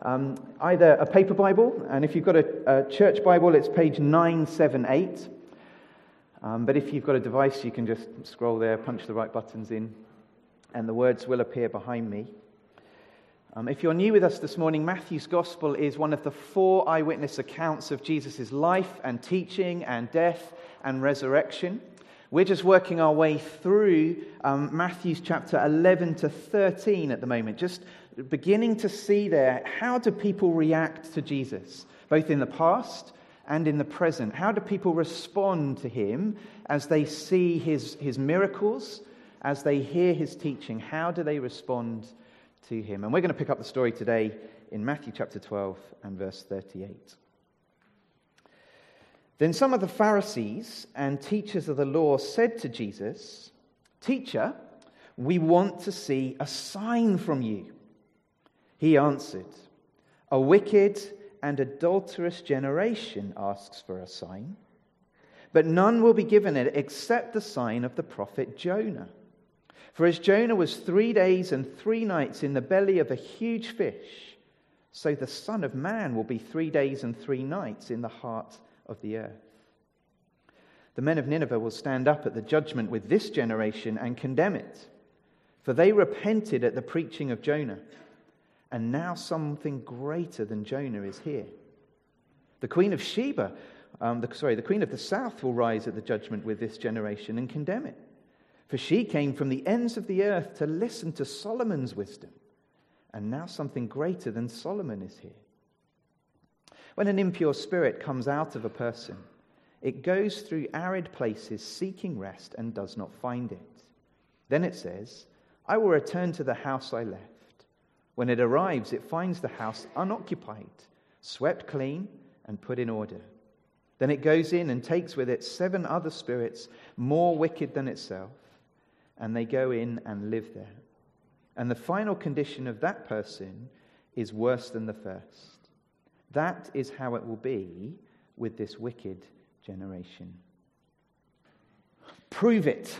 Either a paper Bible, and if you've got a church Bible, it's page 978. But if you've got a device, you can just scroll there, punch the right buttons in, and the words will appear behind me. If you're new with us this morning, Matthew's Gospel is one of the 4 eyewitness accounts of Jesus' life and teaching and death and resurrection. We're just working our way through Matthew's chapter 11 to 13 at the moment, just beginning to see there, how do people react to Jesus, both in the past and in the present? How do people respond to him as they see his miracles, as they hear his teaching? How do they respond to him? And we're going to pick up the story today in Matthew chapter 12 and verse 38. Then some of the Pharisees and teachers of the law said to Jesus, "Teacher, we want to see a sign from you." He answered, "A wicked and adulterous generation asks for a sign, but none will be given it except the sign of the prophet Jonah. For as Jonah was 3 days and 3 nights in the belly of a huge fish, so the Son of Man will be 3 days and 3 nights in the heart of the earth. The men of Nineveh will stand up at the judgment with this generation and condemn it, for they repented at the preaching of Jonah, and now something greater than Jonah is here. The Queen of Sheba, the Queen of the South will rise at the judgment with this generation and condemn it, for she came from the ends of the earth to listen to Solomon's wisdom, and now something greater than Solomon is here. When an impure spirit comes out of a person, it goes through arid places seeking rest and does not find it. Then it says, 'I will return to the house I left.' When it arrives, it finds the house unoccupied, swept clean, and put in order. Then it goes in and takes with it 7 other spirits more wicked than itself, and they go in and live there. And the final condition of that person is worse than the first. That is how it will be with this wicked generation." Prove it.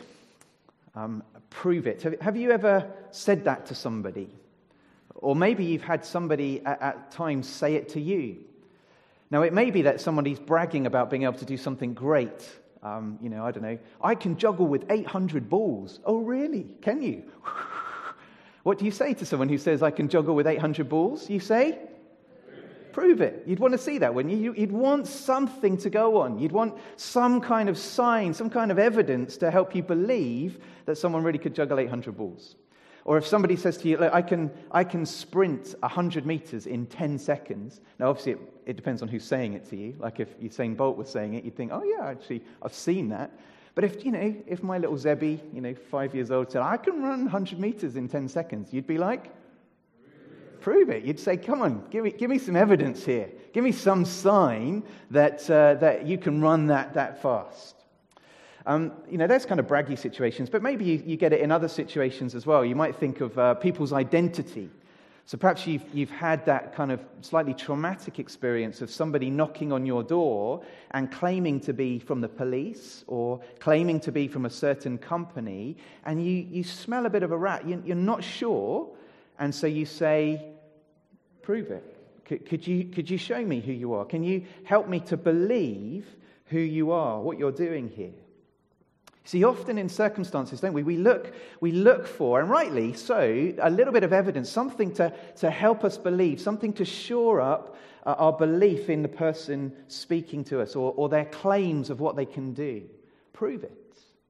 Prove it. Have you ever said that to somebody? Or maybe you've had somebody at times say it to you. Now, it may be that somebody's bragging about being able to do something great. I don't know. "I can juggle with 800 balls." "Oh, really? Can you?" What do you say to someone who says, "I can juggle with 800 balls"? You say, "Prove it." You'd want to see that, wouldn't you? You'd want something to go on. You'd want some kind of sign, some kind of evidence to help you believe that someone really could juggle 800 balls. Or if somebody says to you, "Look, I can sprint 100 meters in 10 seconds. Now, obviously, it depends on who's saying it to you. Like if Usain Bolt was saying it, you'd think, "Oh, yeah, actually, I've seen that." But if my little Zebby, 5 years old, said, "I can run 100 meters in 10 seconds, you'd be like, "Prove it." You'd say, "Come on, give me some evidence here. Give me some sign that you can run that fast." There's kind of braggy situations, but maybe you get it in other situations as well. You might think of people's identity. So perhaps you've had that kind of slightly traumatic experience of somebody knocking on your door and claiming to be from the police or claiming to be from a certain company, and you smell a bit of a rat. You're not sure, and so you say, "Prove it. Could you show me who you are? Can you help me to believe who you are, what you're doing here?" See, often in circumstances, don't we? We look for, and rightly so, a little bit of evidence, something to help us believe, something to shore up our belief in the person speaking to us or their claims of what they can do. Prove it.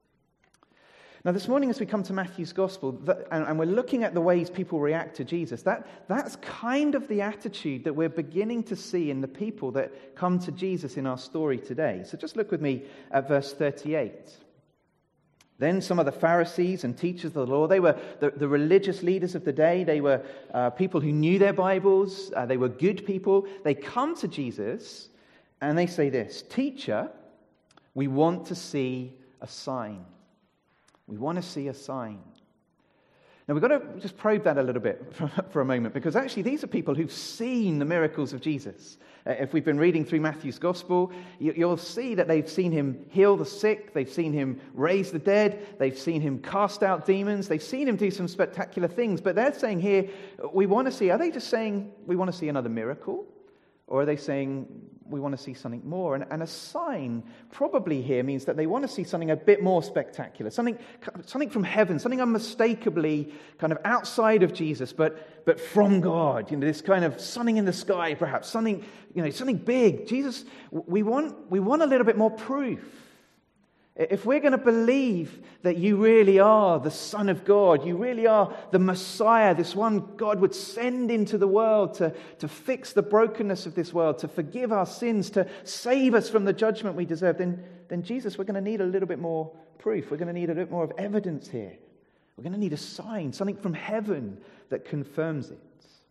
Now, this morning as we come to Matthew's Gospel, and we're looking at the ways people react to Jesus, that's kind of the attitude that we're beginning to see in the people that come to Jesus in our story today. So just look with me at verse 38. Then some of the Pharisees and teachers of the law, they were the religious leaders of the day. They were people who knew their Bibles. They were good people. They come to Jesus and they say this, "Teacher, we want to see a sign." We want to see a sign. Now, we've got to just probe that a little bit for a moment, because actually these are people who've seen the miracles of Jesus. If we've been reading through Matthew's Gospel, you'll see that they've seen him heal the sick, they've seen him raise the dead, they've seen him cast out demons, they've seen him do some spectacular things. But they're saying here, are they just saying we want to see another miracle? Or are they saying we want to see something more? And a sign probably here means that they want to see something a bit more spectacular, something from heaven, something unmistakably kind of outside of Jesus, but from God. This kind of something in the sky, perhaps something big. Jesus, we want a little bit more proof. If we're going to believe that you really are the Son of God, you really are the Messiah, this one God would send into the world to fix the brokenness of this world, to forgive our sins, to save us from the judgment we deserve, then Jesus, we're going to need a little bit more proof. We're going to need a little more of evidence here. We're going to need a sign, something from heaven that confirms it.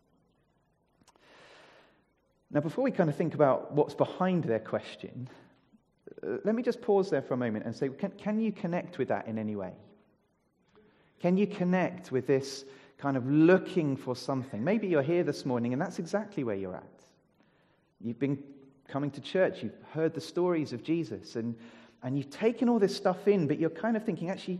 Now, before we kind of think about what's behind their question, let me just pause there for a moment and say, can you connect with that in any way? Can you connect with this kind of looking for something? Maybe you're here this morning and that's exactly where you're at. You've been coming to church, you've heard the stories of Jesus, and you've taken all this stuff in, but you're kind of thinking, actually,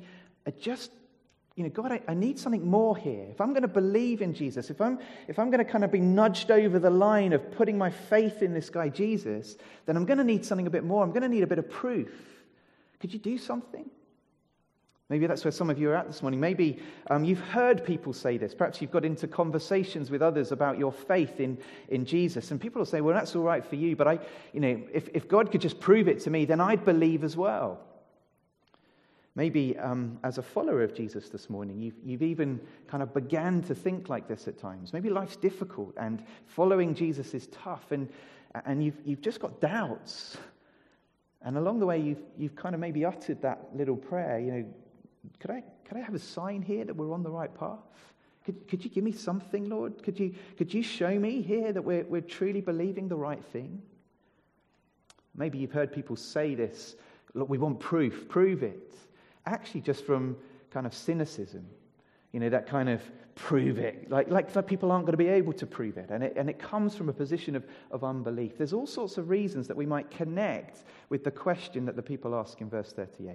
God, I need something more here. If I'm going to believe in Jesus, if I'm going to kind of be nudged over the line of putting my faith in this guy Jesus, then I'm going to need something a bit more. I'm going to need a bit of proof. Could you do something? Maybe that's where some of you are at this morning. Maybe you've heard people say this. Perhaps you've got into conversations with others about your faith in Jesus, and people will say, well, that's all right for you, but if God could just prove it to me, then I'd believe as well. Maybe as a follower of Jesus this morning, you've even kind of began to think like this at times. Maybe life's difficult and following Jesus is tough, and you've just got doubts. And along the way, you've kind of maybe uttered that little prayer. Could I have a sign here that we're on the right path? Could you give me something, Lord? Could you show me here that we're truly believing the right thing? Maybe you've heard people say this. Look, we want proof. Prove it. Actually, just from kind of cynicism, that kind of prove it, like people aren't going to be able to prove it, and it comes from a position of unbelief. There's all sorts of reasons that we might connect with the question that the people ask in verse 38.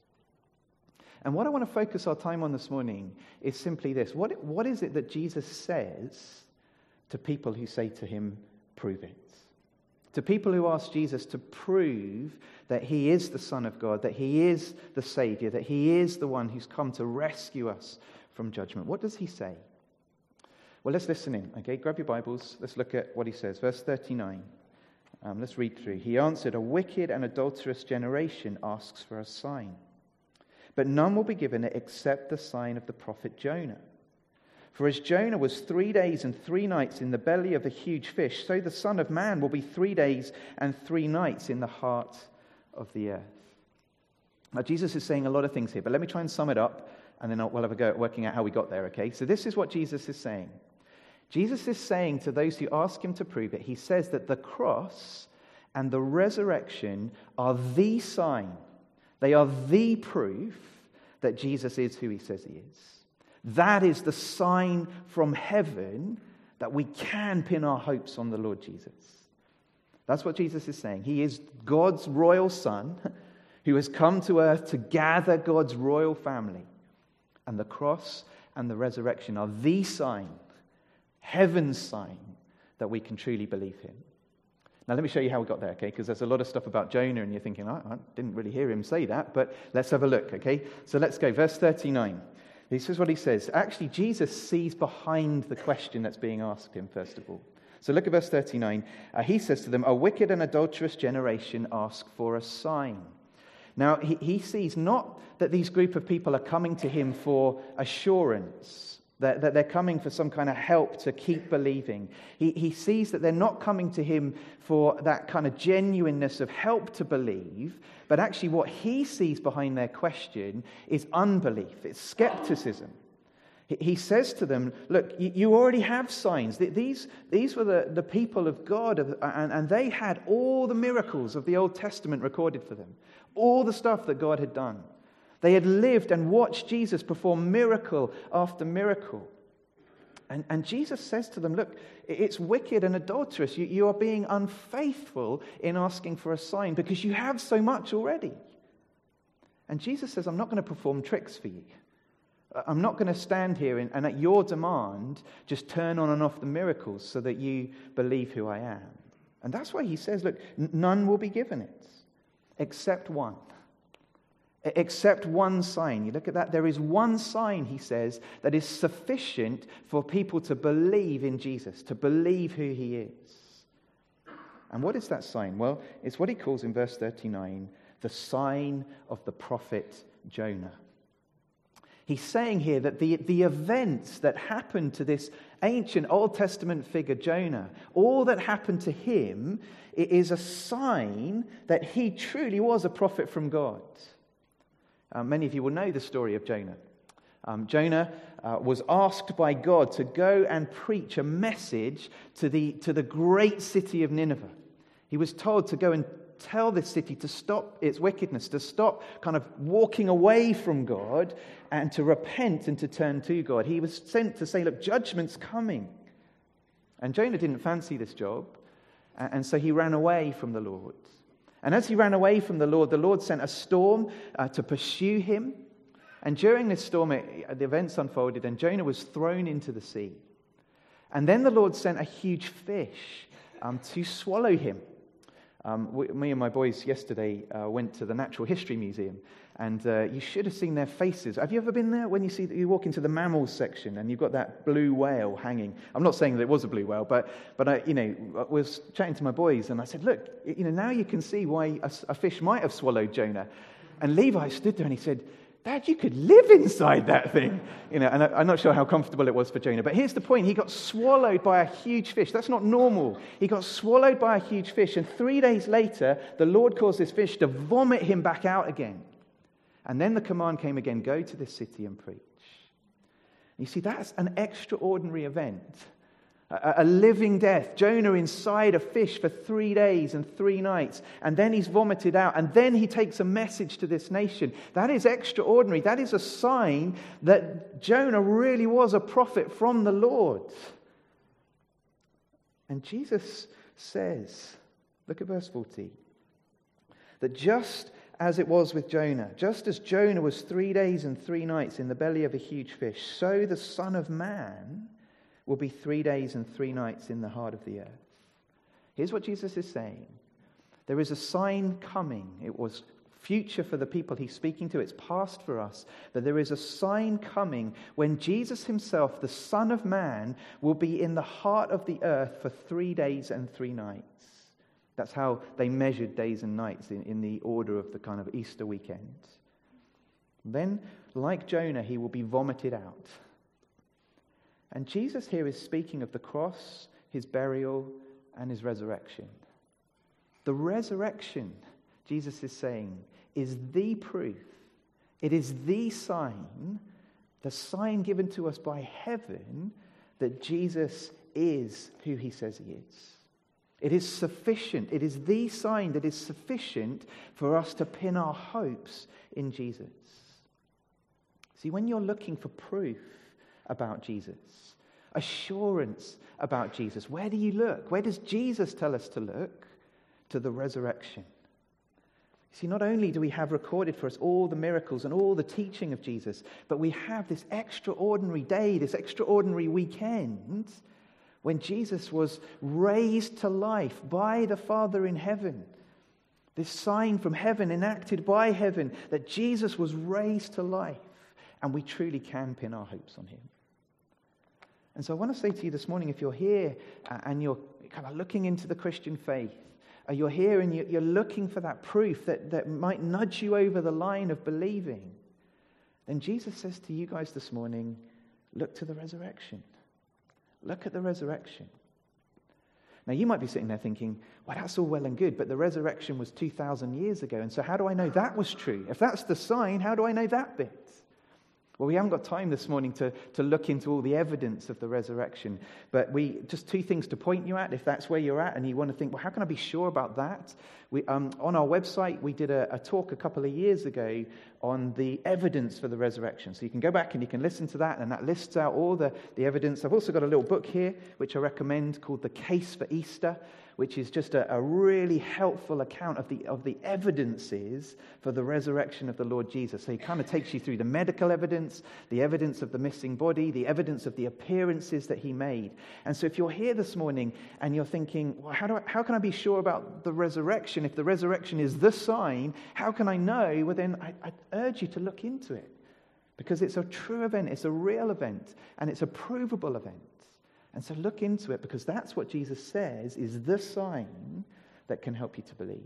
And what I want to focus our time on this morning is simply this: what is it that Jesus says to people who say to him, "Prove it"? To people who ask Jesus to prove that he is the Son of God, that he is the Savior, that he is the one who's come to rescue us from judgment. What does he say? Well, let's listen in, okay? Grab your Bibles. Let's look at what he says. Verse 39. Let's read through. He answered, "A wicked and adulterous generation asks for a sign, but none will be given it except the sign of the prophet Jonah. For as Jonah was 3 days and 3 nights in the belly of a huge fish, so the Son of Man will be 3 days and 3 nights in the heart of the earth." Now, Jesus is saying a lot of things here, but let me try and sum it up, and then we'll have a go at working out how we got there, okay? So this is what Jesus is saying. Jesus is saying to those who ask him to prove it, he says that the cross and the resurrection are the sign. They are the proof that Jesus is who he says he is. That is the sign from heaven that we can pin our hopes on the Lord Jesus. That's what Jesus is saying. He is God's royal Son who has come to earth to gather God's royal family. And the cross and the resurrection are the sign, heaven's sign, that we can truly believe him. Now, let me show you how we got there, okay? Because there's a lot of stuff about Jonah, and you're thinking, I didn't really hear him say that, but let's have a look, okay? So let's go. Verse 39. This is what he says. Actually, Jesus sees behind the question that's being asked him, first of all. So look at verse 39. He says to them, "A wicked and adulterous generation ask for a sign." Now, he sees not that these group of people are coming to him for assurance, that they're coming for some kind of help to keep believing. He sees that they're not coming to him for that kind of genuineness of help to believe, but actually what he sees behind their question is unbelief, it's skepticism. He says to them, look, you already have signs. These were the people of God, and they had all the miracles of the Old Testament recorded for them, all the stuff that God had done. They had lived and watched Jesus perform miracle after miracle. And Jesus says to them, look, it's wicked and adulterous. You are being unfaithful in asking for a sign because you have so much already. And Jesus says, I'm not going to perform tricks for you. I'm not going to stand here and at your demand just turn on and off the miracles so that you believe who I am. And that's why he says, look, none will be given it except one. Except one sign. You look at that. There is one sign, he says, that is sufficient for people to believe in Jesus, to believe who he is. And what is that sign? Well, it's what he calls in verse 39, the sign of the prophet Jonah. He's saying here that the events that happened to this ancient Old Testament figure, Jonah, all that happened to him is a sign that he truly was a prophet from God. Many of you will know the story of Jonah. Jonah was asked by God to go and preach a message to the great city of Nineveh. He was told to go and tell this city to stop its wickedness, to stop kind of walking away from God and to repent and to turn to God. He was sent to say, look, judgment's coming. And Jonah didn't fancy this job, and so he ran away from the Lord. And as he ran away from the Lord sent a storm to pursue him. And during this storm, the events unfolded, and Jonah was thrown into the sea. And then the Lord sent a huge fish to swallow him. Me and my boys yesterday went to the Natural History Museum, and you should have seen their faces. Have you ever been there when you walk into the mammals section and you've got that blue whale hanging? I'm not saying that it was a blue whale, but I was chatting to my boys and I said, look, now you can see why a fish might have swallowed Jonah. And Levi stood there and he said, Dad, you could live inside that thing. And I'm not sure how comfortable it was for Jonah. But here's the point. He got swallowed by a huge fish. That's not normal. He got swallowed by a huge fish. And 3 days later, the Lord caused this fish to vomit him back out again. And then the command came again, go to this city and preach. You see, that's an extraordinary event. A living death. Jonah inside a fish for 3 days and 3 nights. And then he's vomited out. And then he takes a message to this nation. That is extraordinary. That is a sign that Jonah really was a prophet from the Lord. And Jesus says, look at verse 40, that just as it was with Jonah, just as Jonah was 3 days and 3 nights in the belly of a huge fish, so the Son of Man will be 3 days and 3 nights in the heart of the earth. Here's what Jesus is saying. There is a sign coming. It was future for the people he's speaking to. It's past for us. But there is a sign coming when Jesus himself, the Son of Man, will be in the heart of the earth for 3 days and 3 nights. That's how they measured days and nights in the order of the kind of Easter weekend. Then, like Jonah, he will be vomited out. And Jesus here is speaking of the cross, his burial, and his resurrection. The resurrection, Jesus is saying, is the proof. It is the sign given to us by heaven that Jesus is who he says he is. It is sufficient. It is the sign that is sufficient for us to pin our hopes in Jesus. See, when you're looking for proof about Jesus, assurance about Jesus, where do you look? Where does Jesus tell us to look? To the resurrection. See, not only do we have recorded for us all the miracles and all the teaching of Jesus, but we have this extraordinary day, this extraordinary weekend when Jesus was raised to life by the Father in heaven. This sign from heaven, enacted by heaven, that Jesus was raised to life. And we truly can pin our hopes on him. And so I want to say to you this morning, if you're here and you're kind of looking into the Christian faith, you're here and you're looking for that proof that might nudge you over the line of believing, then Jesus says to you guys this morning, look to the resurrection. Look at the resurrection. Now you might be sitting there thinking, well, that's all well and good, but the resurrection was 2,000 years ago, and so how do I know that was true? If that's the sign, how do I know that bit? Well, we haven't got time this morning to look into all the evidence of the resurrection, but just 2 things to point you at, if that's where you're at, and you want to think, well, how can I be sure about that? On our website, we did a talk a couple of years ago on the evidence for the resurrection. So you can go back and you can listen to that, and that lists out all the evidence. I've also got a little book here, which I recommend, called The Case for Easter, which is just a really helpful account of the evidences for the resurrection of the Lord Jesus. So he kind of takes you through the medical evidence, the evidence of the missing body, the evidence of the appearances that he made. And so if you're here this morning and you're thinking, well, how can I be sure about the resurrection? If the resurrection is the sign, how can I know? Well, then I urge you to look into it, because it's a true event, it's a real event, and it's a provable event. And so look into it, because that's what Jesus says is the sign that can help you to believe.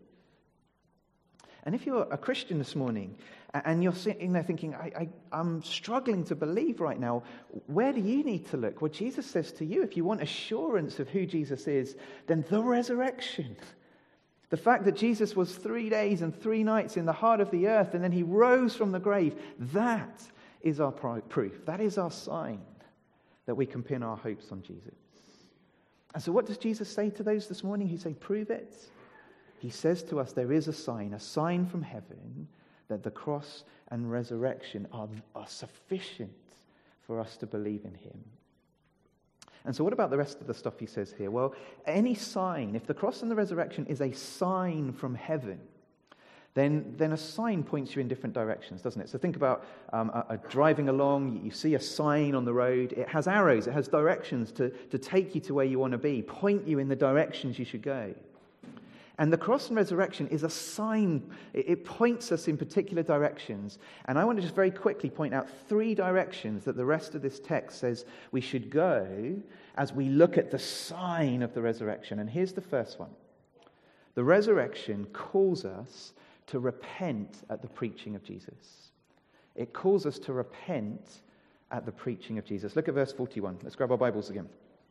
And if you're a Christian this morning and you're sitting there thinking, I'm struggling to believe right now, where do you need to look? Well, Jesus says to you, if you want assurance of who Jesus is, then the resurrection. The fact that Jesus was 3 days and 3 nights in the heart of the earth and then he rose from the grave, that is our proof. That is our sign that we can pin our hopes on Jesus. And so what does Jesus say to those this morning who say, prove it? He says to us there is a sign from heaven, that the cross and resurrection are sufficient for us to believe in him. And so what about the rest of the stuff he says here? Well, any sign, if the cross and the resurrection is a sign from heaven, then a sign points you in different directions, doesn't it? So think about driving along, you see a sign on the road, it has arrows, it has directions to take you to where you want to be, point you in the directions you should go. And the cross and resurrection is a sign, it points us in particular directions. And I want to just very quickly point out 3 directions that the rest of this text says we should go as we look at the sign of the resurrection. And here's the first one. The resurrection calls us to repent at the preaching of Jesus. It calls us to repent at the preaching of Jesus. Look at verse 41. Let's grab our Bibles again.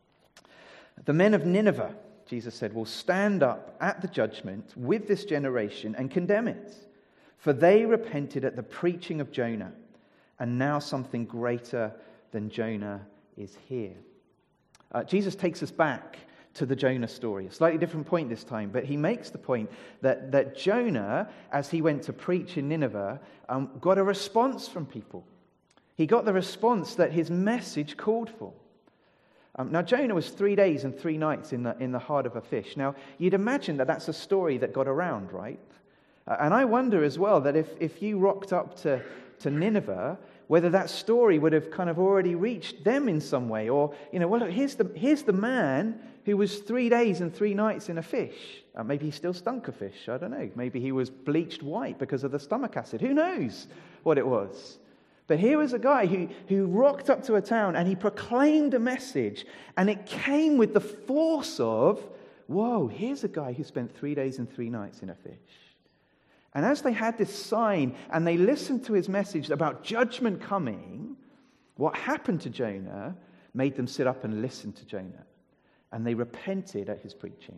The men of Nineveh, Jesus said, will stand up at the judgment with this generation and condemn it. For they repented at the preaching of Jonah, and now something greater than Jonah is here. Jesus takes us back to the Jonah story. A slightly different point this time, but he makes the point that Jonah, as he went to preach in Nineveh, got a response from people. He got the response that his message called for. Now, Jonah was 3 days and 3 nights in the heart of a fish. Now, you'd imagine that that's a story that got around, right? And I wonder as well that if you rocked up to Nineveh, whether that story would have kind of already reached them in some way. Or, well, look, here's the man who was 3 days and 3 nights in a fish. Maybe he still stunk of fish. I don't know. Maybe he was bleached white because of the stomach acid. Who knows what it was? But here was a guy who rocked up to a town and he proclaimed a message, and it came with the force of, whoa, here's a guy who spent 3 days and 3 nights in a fish. And as they had this sign and they listened to his message about judgment coming, what happened to Jonah made them sit up and listen to Jonah. And they repented at his preaching.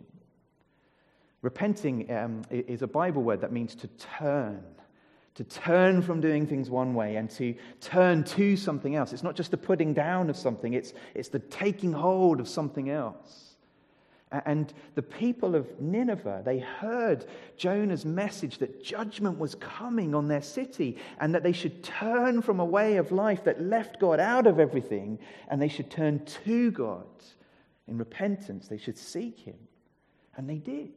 Repenting is a Bible word that means to turn from doing things one way and to turn to something else. It's not just the putting down of something, it's the taking hold of something else. And the people of Nineveh, they heard Jonah's message that judgment was coming on their city and that they should turn from a way of life that left God out of everything, and they should turn to God in repentance. They should seek him. And they did.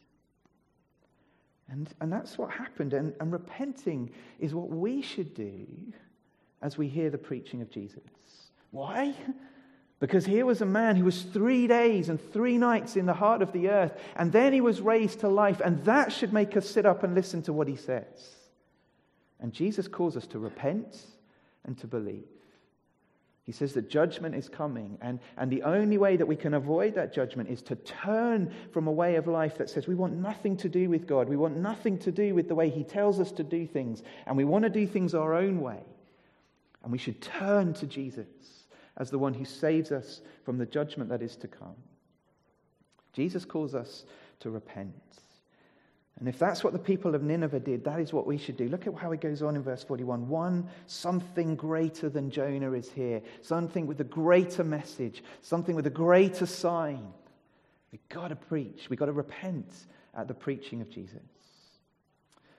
And that's what happened. And repenting is what we should do as we hear the preaching of Jesus. Why? Because here was a man who was 3 days and 3 nights in the heart of the earth, and then he was raised to life, and that should make us sit up and listen to what he says. And Jesus calls us to repent and to believe. He says that judgment is coming, and the only way that we can avoid that judgment is to turn from a way of life that says we want nothing to do with God, we want nothing to do with the way he tells us to do things, and we want to do things our own way. And we should turn to Jesus as the one who saves us from the judgment that is to come. Jesus calls us to repent. And if that's what the people of Nineveh did, that is what we should do. Look at how it goes on in verse 41. Something greater than Jonah is here. Something with a greater message. Something with a greater sign. We've got to preach. We've got to repent at the preaching of Jesus.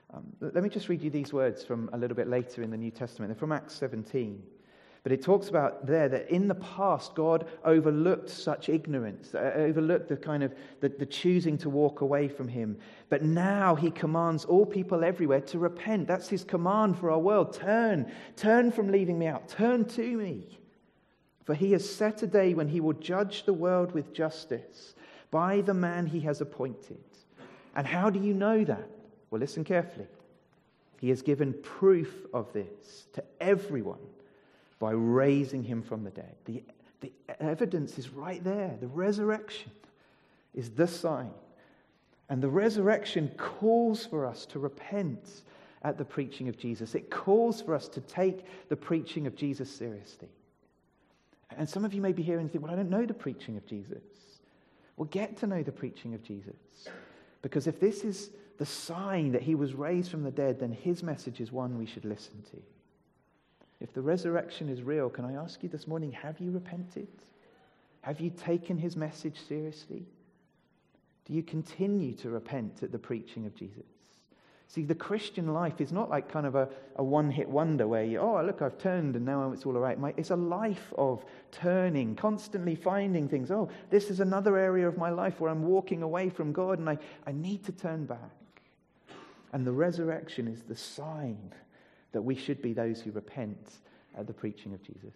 Let me just read you these words from a little bit later in the New Testament. They're from Acts 17. But it talks about there that in the past, God overlooked such ignorance, overlooked the kind of the choosing to walk away from him. But now he commands all people everywhere to repent. That's his command for our world. Turn from leaving me out. Turn to me. For he has set a day when he will judge the world with justice by the man he has appointed. And how do you know that? Well, listen carefully. He has given proof of this to everyone by raising him from the dead. The evidence is right there. The resurrection is the sign. And the resurrection calls for us to repent at the preaching of Jesus. It calls for us to take the preaching of Jesus seriously. And some of you may be here and think, well, I don't know the preaching of Jesus. Well, get to know the preaching of Jesus. Because if this is the sign that he was raised from the dead, then his message is one we should listen to. If the resurrection is real, can I ask you this morning, have you repented? Have you taken his message seriously? Do you continue to repent at the preaching of Jesus? See, the Christian life is not like kind of a one-hit wonder where look, I've turned and now it's all right. It's a life of turning, constantly finding things. Oh, this is another area of my life where I'm walking away from God and I need to turn back. And the resurrection is the sign that we should be those who repent at the preaching of Jesus.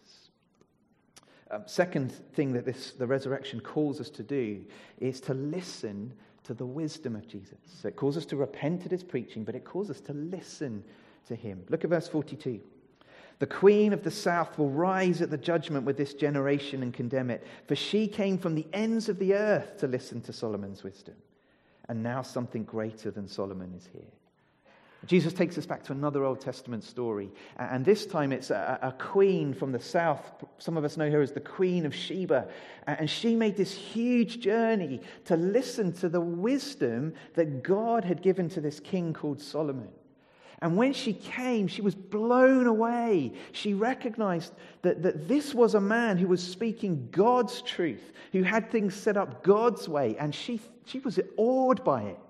Second thing that the resurrection calls us to do is to listen to the wisdom of Jesus. So it calls us to repent at his preaching, but it calls us to listen to him. Look at verse 42. The queen of the south will rise at the judgment with this generation and condemn it, for she came from the ends of the earth to listen to Solomon's wisdom. And now something greater than Solomon is here. Jesus takes us back to another Old Testament story. And this time it's a queen from the south. Some of us know her as the Queen of Sheba. And she made this huge journey to listen to the wisdom that God had given to this king called Solomon. And when she came, she was blown away. She recognized that this was a man who was speaking God's truth, who had things set up God's way. And she was awed by it.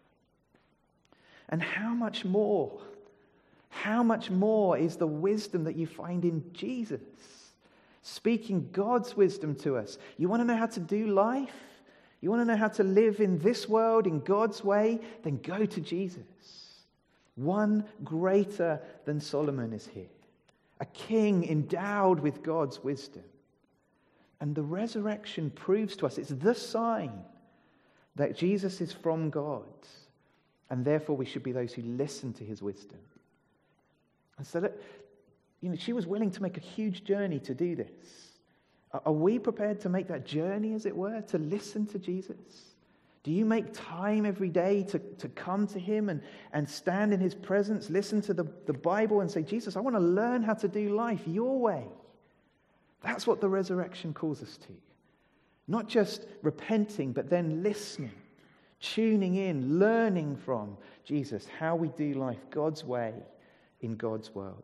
And how much more is the wisdom that you find in Jesus? Speaking God's wisdom to us. You want to know how to do life? You want to know how to live in this world in God's way? Then go to Jesus. One greater than Solomon is here. A king endowed with God's wisdom. And the resurrection proves to us, it's the sign that Jesus is from God. And therefore we should be those who listen to his wisdom. And so, she was willing to make a huge journey to do this. Are we prepared to make that journey, as it were, to listen to Jesus? Do you make time every day to come to him and stand in his presence, listen to the Bible and say, Jesus, I want to learn how to do life your way? That's what the resurrection calls us to. Not just repenting, but then listening. Tuning in, learning from Jesus, how we do life God's way in God's world.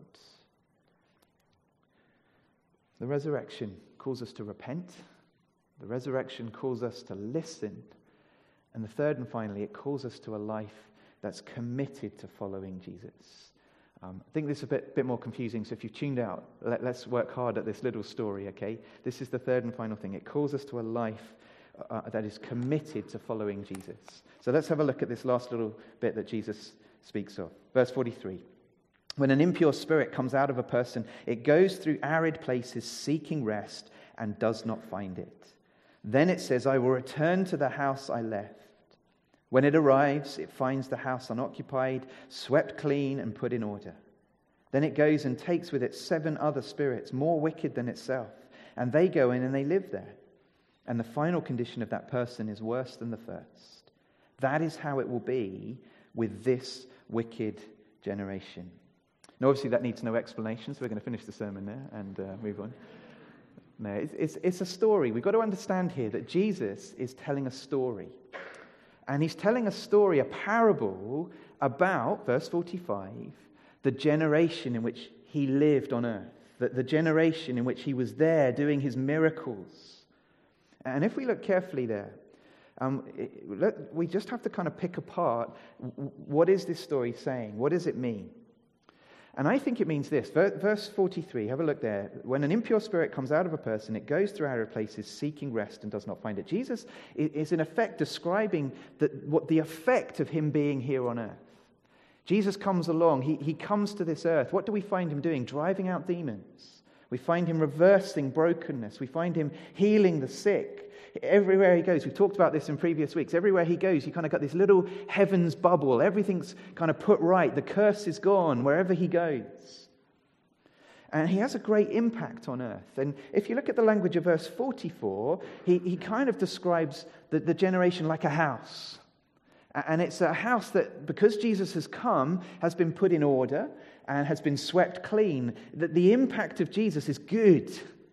The resurrection calls us to repent. The resurrection calls us to listen. And the third and finally, it calls us to a life that's committed to following Jesus. I think this is a bit more confusing, so if you've tuned out, let's work hard at this little story, okay? This is the third and final thing. It calls us to a life that is committed to following Jesus. So let's have a look at this last little bit that Jesus speaks of. Verse 43. When an impure spirit comes out of a person, it goes through arid places seeking rest and does not find it. Then it says, I will return to the house I left. When it arrives, it finds the house unoccupied, swept clean and put in order. Then it goes and takes with it 7 other spirits, more wicked than itself, and they go in and they live there. And the final condition of that person is worse than the first. That is how it will be with this wicked generation. Now, obviously, that needs no explanation, so we're going to finish the sermon there and move on. No, it's a story. We've got to understand here that Jesus is telling a story. And he's telling a story, a parable about, verse 45, the generation in which he lived on earth, the generation in which he was there doing his miracles. And if we look carefully there, We just have to kind of pick apart, what is this story saying? What does it mean? And I think it means this. Verse 43, have a look there. When an impure spirit comes out of a person, it goes through arid places seeking rest and does not find it. Jesus is in effect describing what the effect of him being here on earth. Jesus comes along. He comes to this earth. What do we find him doing? Driving out demons. We find him reversing brokenness. We find him healing the sick. Everywhere he goes, we've talked about this in previous weeks, everywhere he goes, you kind of got this little heavens bubble. Everything's kind of put right. The curse is gone wherever he goes. And he has a great impact on earth. And if you look at the language of verse 44, he kind of describes the generation like a house. And it's a house that, because Jesus has come, has been put in order and has been swept clean. That the impact of Jesus is good.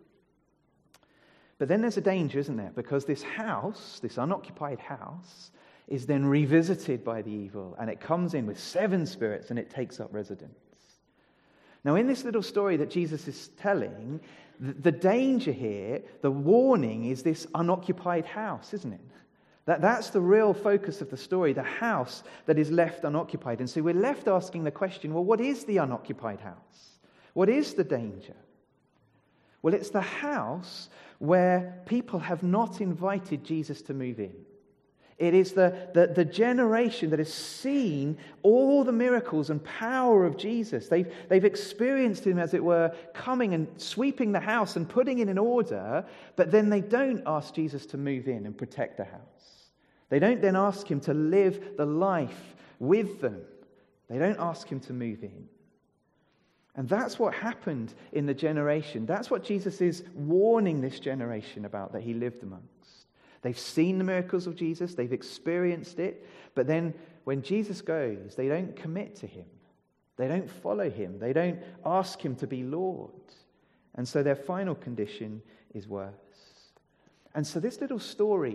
But then there's a danger, isn't there? Because this house, this unoccupied house, is then revisited by the evil. And it comes in with 7 spirits and it takes up residence. Now, in this little story that Jesus is telling, the danger here, the warning, is this unoccupied house, isn't it? That's the real focus of the story, the house that is left unoccupied. And so we're left asking the question, well, what is the unoccupied house? What is the danger? Well, it's the house where people have not invited Jesus to move in. It is the generation that has seen all the miracles and power of Jesus. They've experienced him, as it were, coming and sweeping the house and putting it in order, but then they don't ask Jesus to move in and protect the house. They don't then ask him to live the life with them. They don't ask him to move in. And that's what happened in the generation. That's what Jesus is warning this generation about, that he lived amongst. They've seen the miracles of Jesus. They've experienced it. But then when Jesus goes, they don't commit to him. They don't follow him. They don't ask him to be Lord. And so their final condition is worse. And so this little story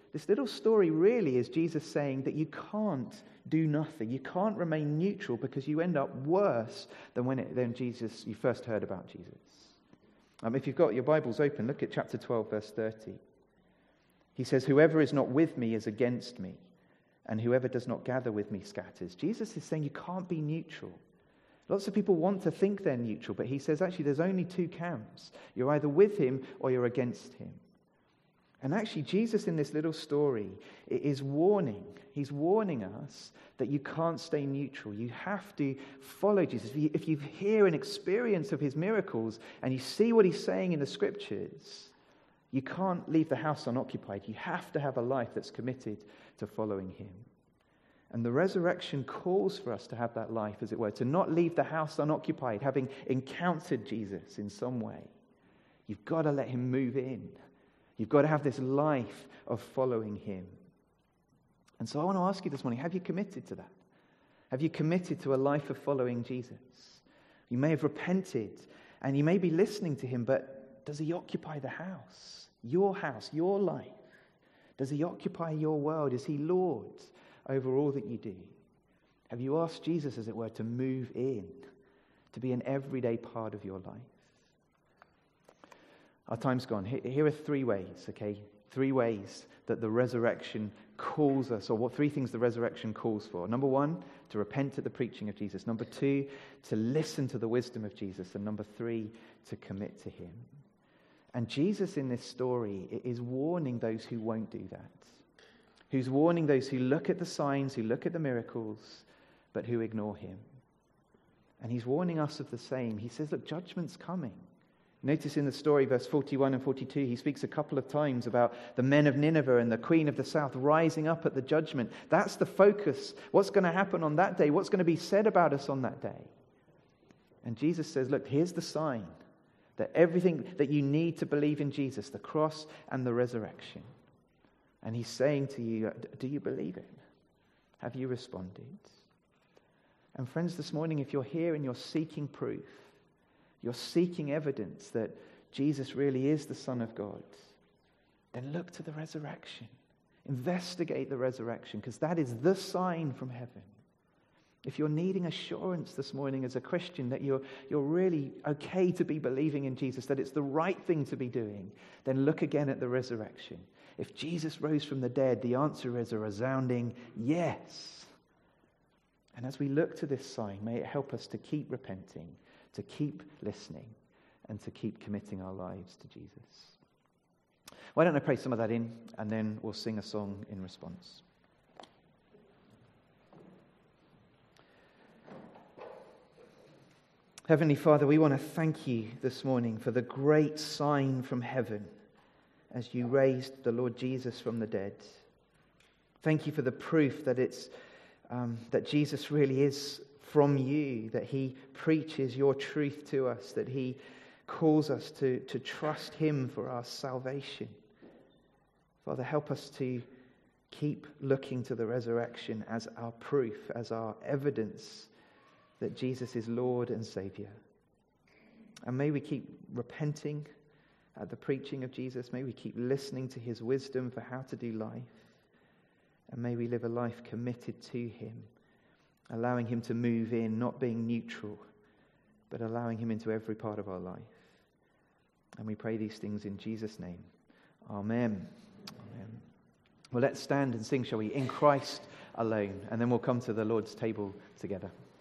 really is Jesus saying that you can't do nothing. You can't remain neutral, because you end up worse than when you first heard about Jesus. If you've got your Bibles open, look at chapter 12, verse 30. He says, "Whoever is not with me is against me, and whoever does not gather with me scatters." Jesus is saying you can't be neutral. Lots of people want to think they're neutral, but he says actually there's only 2 camps. You're either with him or you're against him. And actually, Jesus in this little story is warning. He's warning us that you can't stay neutral. You have to follow Jesus. If you hear an experience of his miracles and you see what he's saying in the scriptures, you can't leave the house unoccupied. You have to have a life that's committed to following him. And the resurrection calls for us to have that life, as it were, to not leave the house unoccupied, having encountered Jesus in some way. You've got to let him move in. You've got to have this life of following him. And so I want to ask you this morning, have you committed to that? Have you committed to a life of following Jesus? You may have repented and you may be listening to him, but does he occupy the house, your life? Does he occupy your world? Is he Lord over all that you do? Have you asked Jesus, as it were, to move in, to be an everyday part of your life? Our time's gone. Here are 3 ways, okay? 3 ways that the resurrection calls us, or 3 things the resurrection calls for. Number 1, to repent at the preaching of Jesus. Number 2, to listen to the wisdom of Jesus. And number 3, to commit to him. And Jesus in this story is warning those who won't do that. Who's warning those who look at the signs, who look at the miracles, but who ignore him. And he's warning us of the same. He says, look, judgment's coming. Notice in the story, verse 41 and 42, he speaks a couple of times about the men of Nineveh and the queen of the south rising up at the judgment. That's the focus. What's going to happen on that day? What's going to be said about us on that day? And Jesus says, look, here's the sign that everything that you need to believe in Jesus, the cross and the resurrection. And he's saying to you, do you believe it? Have you responded? And friends, this morning, if you're here and you're seeking proof, you're seeking evidence that Jesus really is the Son of God, then look to the resurrection. Investigate the resurrection, because that is the sign from heaven. If you're needing assurance this morning as a Christian that you're really okay to be believing in Jesus, that it's the right thing to be doing, then look again at the resurrection. If Jesus rose from the dead, the answer is a resounding yes. And as we look to this sign, may it help us to keep repenting, to keep listening, and to keep committing our lives to Jesus. Why don't I pray some of that in, and then we'll sing a song in response. Heavenly Father, we want to thank you this morning for the great sign from heaven as you raised the Lord Jesus from the dead. Thank you for the proof that that Jesus really is from you, that he preaches your truth to us, that he calls us to trust him for our salvation. Father, help us to keep looking to the resurrection as our proof, as our evidence that Jesus is Lord and Savior. And may we keep repenting at the preaching of Jesus. May we keep listening to his wisdom for how to do life. And may we live a life committed to him, allowing him to move in, not being neutral, but allowing him into every part of our life. And we pray these things in Jesus' name. Amen. Amen. Well, let's stand and sing, shall we? In Christ alone. And then we'll come to the Lord's table together.